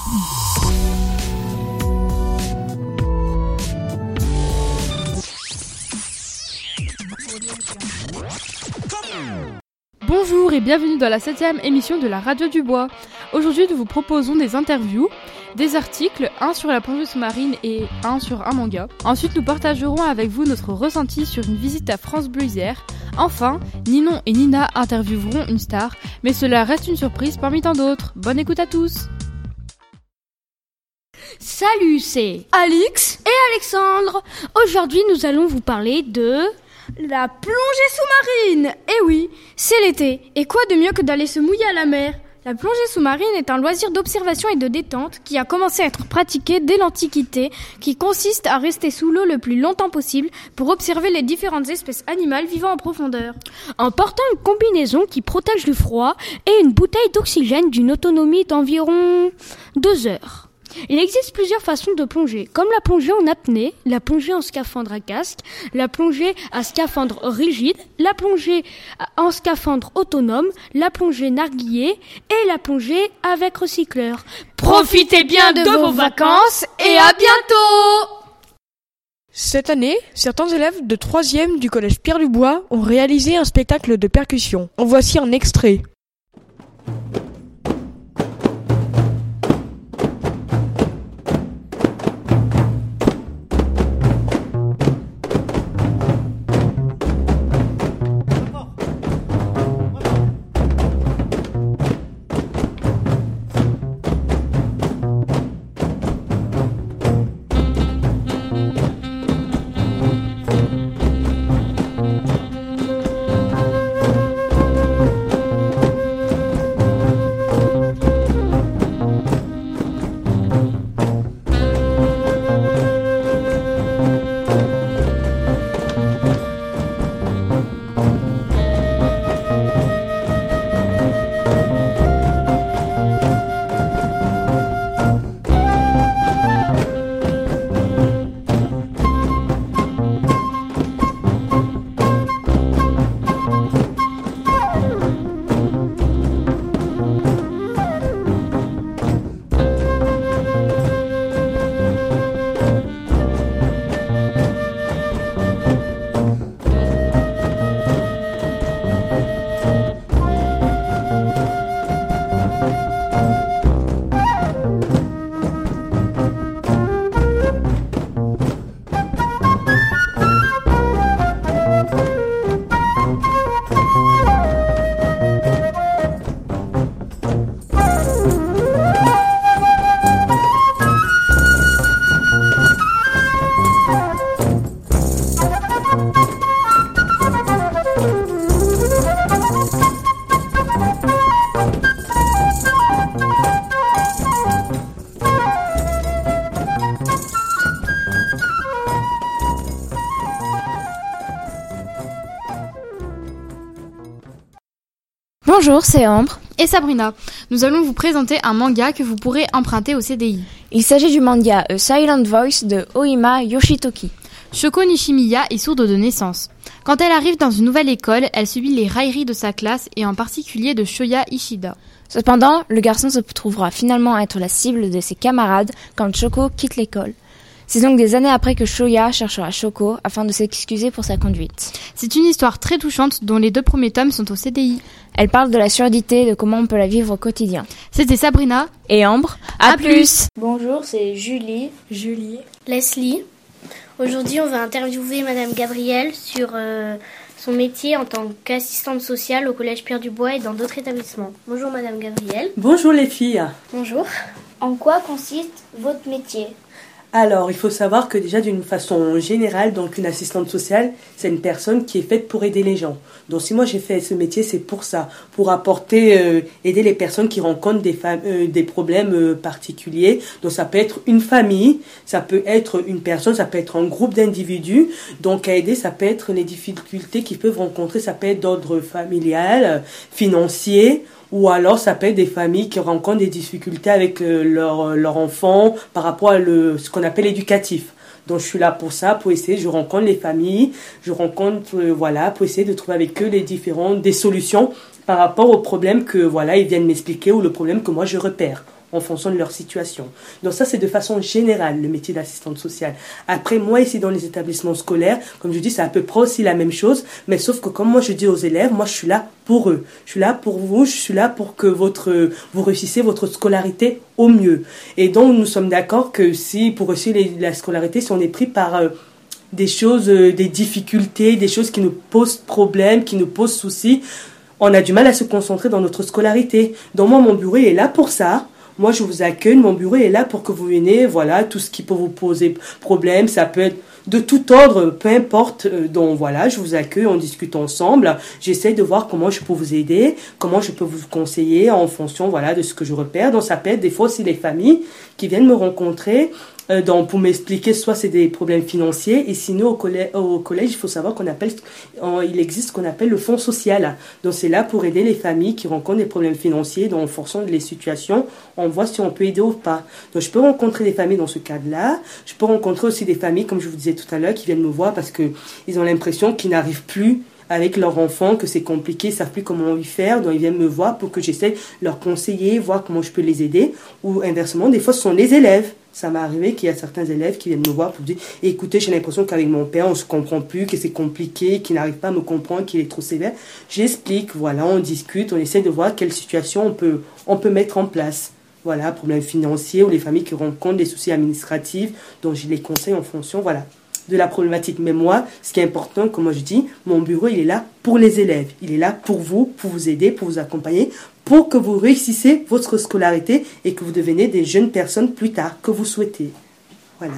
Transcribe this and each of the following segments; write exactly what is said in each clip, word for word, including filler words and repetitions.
Bonjour et bienvenue dans la septième émission de la Radio du Bois. Aujourd'hui, nous vous proposons des interviews, des articles, un sur la plongée sous-marine et un sur un manga. Ensuite, nous partagerons avec vous notre ressenti sur une visite à France Bleu Isère. Enfin, Ninon et Nina intervieweront une star, mais cela reste une surprise parmi tant d'autres. Bonne écoute à tous. Salut, c'est Alix et Alexandre. Aujourd'hui, nous allons vous parler de... la plongée sous-marine. Eh oui, c'est l'été. Et quoi de mieux que d'aller se mouiller à la mer ? La plongée sous-marine est un loisir d'observation et de détente qui a commencé à être pratiqué dès l'Antiquité, qui consiste à rester sous l'eau le plus longtemps possible pour observer les différentes espèces animales vivant en profondeur. En portant une combinaison qui protège du froid et une bouteille d'oxygène d'une autonomie d'environ deux heures. Il existe plusieurs façons de plonger, comme la plongée en apnée, la plongée en scaphandre à casque, la plongée à scaphandre rigide, la plongée en scaphandre autonome, la plongée narguilé et la plongée avec recycleur. Profitez bien de, de vos vacances et à bientôt! Cette année, certains élèves de troisième du collège Pierre du Bois ont réalisé un spectacle de percussion. En voici un extrait. Bonjour, c'est Ambre et Sabrina. Nous allons vous présenter un manga que vous pourrez emprunter au C D I. Il s'agit du manga A Silent Voice de Ohima Yoshitoki. Shoko Nishimiya est sourde de naissance. Quand elle arrive dans une nouvelle école, elle subit les railleries de sa classe et en particulier de Shoya Ishida. Cependant, le garçon se trouvera finalement être la cible de ses camarades quand Shoko quitte l'école. C'est donc des années après que Shoya cherchera Shoko afin de s'excuser pour sa conduite. C'est une histoire très touchante dont les deux premiers tomes sont au C D I. Elle parle de la surdité et de comment on peut la vivre au quotidien. C'était Sabrina et Ambre. À, à plus. plus Bonjour, c'est Julie. Julie. Leslie. Aujourd'hui, on va interviewer Madame Gabrielle sur euh, son métier en tant qu'assistante sociale au Collège Pierre du Bois et dans d'autres établissements. Bonjour Madame Gabrielle. Bonjour les filles. Bonjour. En quoi consiste votre métier ? Alors, il faut savoir que déjà d'une façon générale, donc une assistante sociale, c'est une personne qui est faite pour aider les gens. Donc si moi j'ai fait ce métier, c'est pour ça, pour apporter, euh, aider les personnes qui rencontrent des, fam- euh, des problèmes euh, particuliers. Donc ça peut être une famille, ça peut être une personne, ça peut être un groupe d'individus. Donc à aider, ça peut être les difficultés qu'ils peuvent rencontrer, ça peut être d'ordre familial, financier, ou alors ça peut être des familles qui rencontrent des difficultés avec euh, leurs leur enfants par rapport à le, ce qu'on appelle éducatif. Donc je suis là pour ça, pour essayer, je rencontre les familles, je rencontre, euh, voilà, pour essayer de trouver avec eux les différentes, des solutions par rapport aux problèmes que, voilà, ils viennent m'expliquer ou le problème que moi je repère. en fonction de leur situation. Donc ça, c'est de façon générale le métier d'assistante sociale. Après, moi, ici dans les établissements scolaires, comme je dis, c'est à peu près aussi la même chose, mais sauf que comme moi je dis aux élèves, moi je suis là pour eux. Je suis là pour vous, je suis là pour que votre, vous réussissiez votre scolarité au mieux. Et donc, nous sommes d'accord que si, pour réussir les, la scolarité, si on est pris par euh, des choses, euh, des difficultés, des choses qui nous posent problème, qui nous posent soucis, on a du mal à se concentrer dans notre scolarité. Donc moi, mon bureau est là pour ça. Moi, je vous accueille. Mon bureau est là pour que vous veniez, voilà, tout ce qui peut vous poser problème. Ça peut être de tout ordre, peu importe. Donc voilà, je vous accueille, on discute ensemble. J'essaie de voir comment je peux vous aider, comment je peux vous conseiller en fonction, voilà, de ce que je repère. Donc ça peut être des fois aussi les familles qui viennent me rencontrer. Euh, donc pour m'expliquer, soit c'est des problèmes financiers, et sinon au collège, au collège il faut savoir qu'on appelle, euh, il existe ce qu'on appelle le fonds social. Donc c'est là pour aider les familles qui rencontrent des problèmes financiers. Donc en fonction des situations, on voit si on peut aider ou pas. Donc je peux rencontrer des familles dans ce cadre-là. Je peux rencontrer aussi des familles, comme je vous disais tout à l'heure, qui viennent me voir parce que ils ont l'impression qu'ils n'arrivent plus avec leur enfant, que c'est compliqué, ils ne savent plus comment y faire, donc ils viennent me voir pour que j'essaie de leur conseiller, voir comment je peux les aider. Ou inversement, des fois ce sont les élèves. Ça m'est arrivé qu'il y a certains élèves qui viennent me voir pour dire « Écoutez, j'ai l'impression qu'avec mon père, on ne se comprend plus, que c'est compliqué, qu'il n'arrive pas à me comprendre, qu'il est trop sévère. » J'explique, voilà, on discute, on essaie de voir quelle situation on peut, on peut mettre en place. Voilà, problèmes financiers ou les familles qui rencontrent des soucis administratifs, donc je les conseille en fonction, voilà, de la problématique. Mais moi, ce qui est important, comme moi je dis, mon bureau, il est là pour les élèves. Il est là pour vous, pour vous aider, pour vous accompagner, pour que vous réussissiez votre scolarité et que vous deveniez des jeunes personnes plus tard, que vous souhaitez. Voilà.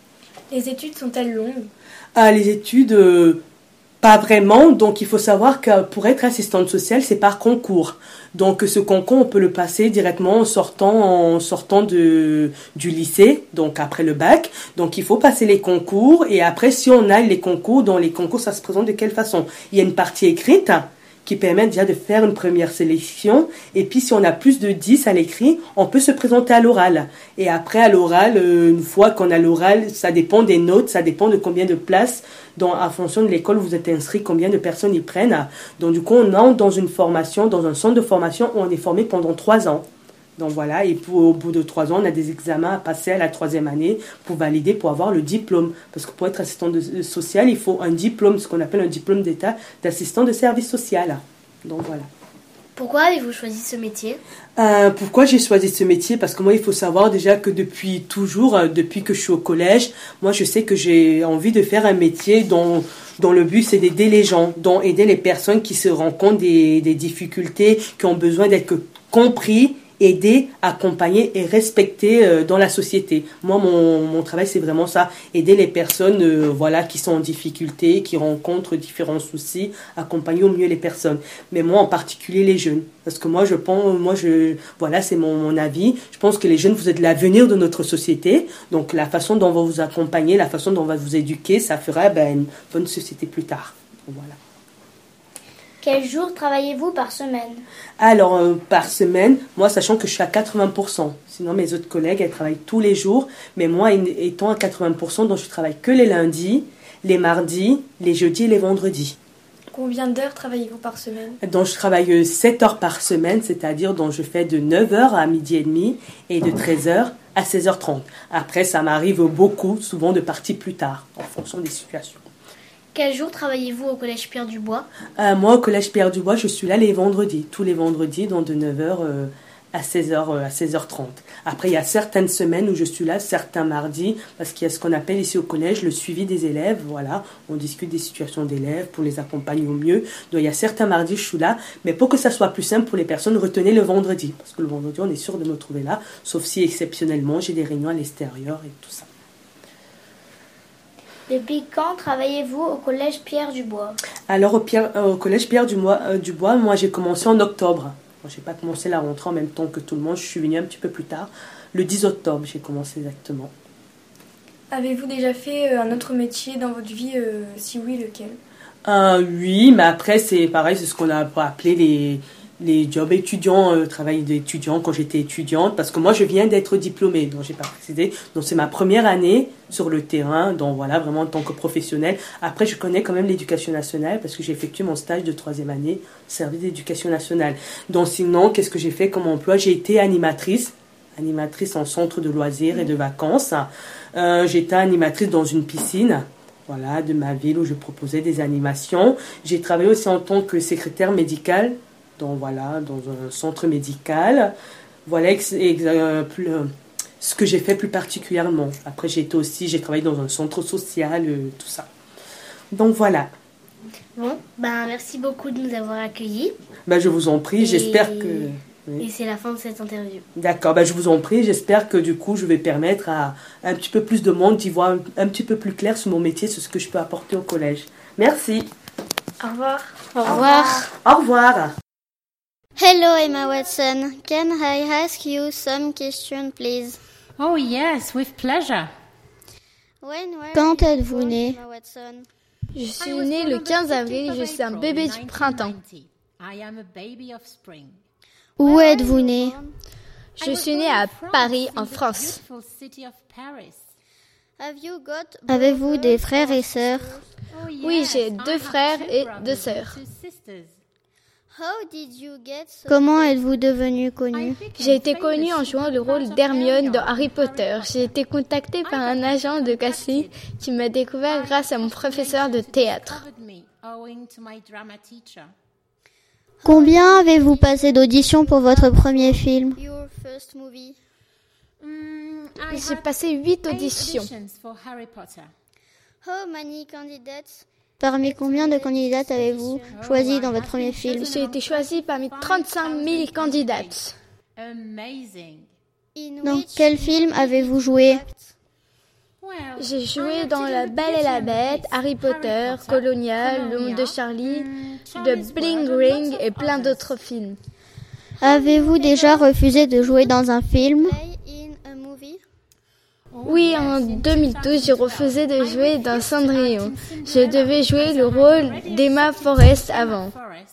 Les études sont-elles longues ? Ah, les études, euh, pas vraiment. Donc, il faut savoir que pour être assistante sociale, c'est par concours. Donc, ce concours, on peut le passer directement en sortant, en sortant de, du lycée, donc après le bac. Donc, il faut passer les concours. Et après, si on a les concours, dans les concours, ça se présente de quelle façon ? Il y a une partie écrite qui permet déjà de faire une première sélection. Et puis, si on a plus de dix à l'écrit, on peut se présenter à l'oral. Et après, à l'oral, une fois qu'on a l'oral, ça dépend des notes, ça dépend de combien de places, dans, en fonction de l'école où vous êtes inscrit, combien de personnes y prennent. Donc, du coup, on entre dans une formation, dans un centre de formation où on est formé pendant trois ans. Donc, voilà. Et pour, au bout de trois ans, on a des examens à passer à la troisième année pour valider, pour avoir le diplôme. Parce que pour être assistant de, de social, il faut un diplôme, ce qu'on appelle un diplôme d'état d'assistant de service social. Donc, voilà. Pourquoi avez-vous choisi ce métier ? Euh, pourquoi j'ai choisi ce métier ? Parce que moi, il faut savoir déjà que depuis toujours, euh, depuis que je suis au collège, moi, je sais que j'ai envie de faire un métier dont, dont le but, c'est d'aider les gens, dont aider les personnes qui se rencontrent des, des difficultés, qui ont besoin d'être compris, aider, accompagner et respecter euh, dans la société. Moi, mon, mon travail, c'est vraiment ça. Aider les personnes euh, voilà, qui sont en difficulté, qui rencontrent différents soucis, accompagner au mieux les personnes. Mais moi, en particulier, les jeunes. Parce que moi, je pense, moi, je, voilà, c'est mon, mon avis. Je pense que les jeunes, vous êtes l'avenir de notre société. Donc, la façon dont on va vous accompagner, la façon dont on va vous éduquer, ça fera ben, une bonne société plus tard. Voilà. Quels jours travaillez-vous par semaine ? Alors, euh, par semaine, moi, sachant que je suis à quatre-vingts pour cent. Sinon, mes autres collègues, elles travaillent tous les jours. Mais moi, étant à quatre-vingts pour cent, donc je travaille que les lundis, les mardis, les jeudis et les vendredis. Combien d'heures travaillez-vous par semaine ? Donc, je travaille sept heures par semaine, c'est-à-dire donc je fais de neuf heures à midi et demi et de treize heures à seize heures trente. Après, ça m'arrive beaucoup, souvent de partir plus tard, en fonction des situations. Quel jour travaillez-vous au collège Pierre du Bois ? euh, Moi, au collège Pierre du Bois, je suis là les vendredis. Tous les vendredis, donc de neuf heures euh, à seize heures, euh, à seize heures trente. Après, il y a certaines semaines où je suis là, certains mardis, parce qu'il y a ce qu'on appelle ici au collège le suivi des élèves. Voilà, on discute des situations d'élèves pour les accompagner au mieux. Donc, il y a certains mardis, je suis là. Mais pour que ça soit plus simple pour les personnes, retenez le vendredi. Parce que le vendredi, on est sûr de me trouver là. Sauf si, exceptionnellement, j'ai des réunions à l'extérieur et tout ça. Depuis quand travaillez-vous au collège Pierre du Bois ? Alors, au, Pierre, euh, au collège Pierre du Bois, euh, du Bois, moi, j'ai commencé en octobre. Bon, je n'ai pas commencé la rentrée en même temps que tout le monde. Je suis venue un petit peu plus tard. Le dix octobre, j'ai commencé exactement. Avez-vous déjà fait un autre métier dans votre vie ? euh, Si oui, lequel ? euh, Oui, mais après, c'est pareil, c'est ce qu'on a appelé les... les jobs étudiants, euh, travail d'étudiant quand j'étais étudiante, parce que moi je viens d'être diplômée, donc j'ai pas précisé, donc c'est ma première année sur le terrain, donc voilà, vraiment en tant que professionnelle. Après je connais quand même l'éducation nationale, parce que j'ai effectué mon stage de troisième année, service d'éducation nationale. Donc sinon, qu'est-ce que j'ai fait comme emploi ? J'ai été animatrice animatrice en centre de loisirs et de vacances. Euh, j'étais animatrice dans une piscine, voilà, de ma ville où je proposais des animations. J'ai travaillé aussi en tant que secrétaire médicale dans, voilà, dans un centre médical. Voilà ex, ex, euh, plus, euh, ce que j'ai fait plus particulièrement. Après, j'ai été aussi, j'ai travaillé dans un centre social, euh, tout ça. Donc voilà. Bon, ben merci beaucoup de nous avoir accueillis. Ben, je vous en prie, Et... j'espère que... Oui. Et c'est la fin de cette interview. D'accord, ben je vous en prie, j'espère que du coup je vais permettre à un petit peu plus de monde d'y voir un, un petit peu plus clair sur mon métier, sur ce que je peux apporter au collège. Merci. Au revoir. Au revoir. Au revoir. Hello Emma Watson, can I ask you some questions please? Oh yes, with pleasure. When were Quand êtes-vous née? Emma Watson? Je suis née le quinze avril, je suis un bébé du printemps. I am a baby of spring. Où êtes-vous née? Je suis née à Paris, en France. Avez-vous des frères et sœurs? Oui, j'ai deux frères et deux sœurs. Comment êtes-vous devenue connue? J'ai été connue en jouant le rôle d'Hermione dans Harry Potter. J'ai été contactée par un agent de casting qui m'a découvert grâce à mon professeur de théâtre. Combien avez-vous passé d'auditions pour votre premier film? J'ai passé huit auditions. Parmi combien de candidates avez-vous choisi dans votre premier film? J'ai été choisie parmi trente-cinq mille candidates. Dans quel film avez-vous joué? J'ai joué dans La Belle et la Bête, Harry Potter, Colonial, Le Monde de Charlie, The Bling Ring et plein d'autres films. Avez-vous déjà refusé de jouer dans un film? Oui, en deux mille douze, j'ai refusé de jouer dans Cendrillon. Je devais jouer le rôle d'Emma Forrest avant.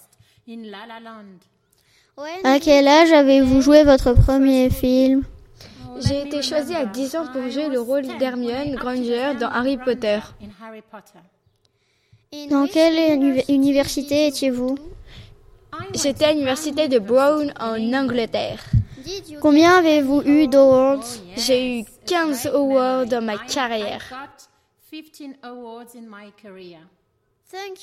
À quel âge avez-vous joué votre premier film? J'ai été choisie à dix ans pour jouer le rôle d'Hermione Granger dans Harry Potter. Dans quelle uni- université étiez-vous? J'étais à l'université de Brown en Angleterre. Combien avez-vous eu d'awards? J'ai eu quinze awards dans ma carrière.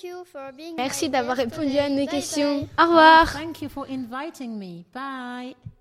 Merci Merci d'avoir répondu à nos questions. Au revoir. Thank you for inviting me. Bye.